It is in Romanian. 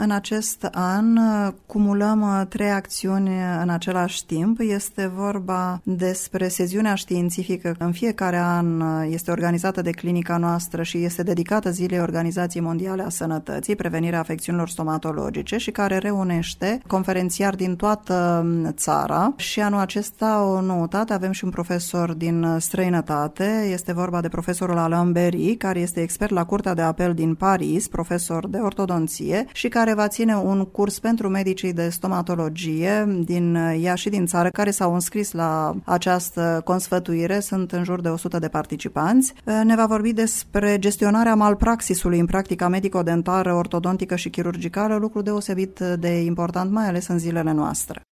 În acest an cumulăm 3 acțiuni în același timp. Este vorba despre seziunea științifică. În fiecare an este organizată de clinica noastră și este dedicată Zilei Organizației Mondiale a Sănătății, prevenirea afecțiunilor stomatologice, și care reunește conferențiari din toată țara. Și anul acesta o noutate, avem și un profesor din străinătate. Este vorba de profesorul Alain Berry, care este expert la Curtea de Apel din Paris, profesor de ortodonție și care va ține un curs pentru medicii de stomatologie din ea și din țară care s-au înscris la această consfătuire. Sunt în jur de 100 de participanți. Ne va vorbi despre gestionarea malpraxisului în practica medico-dentară, ortodontică și chirurgicală, lucru deosebit de important, mai ales în zilele noastre.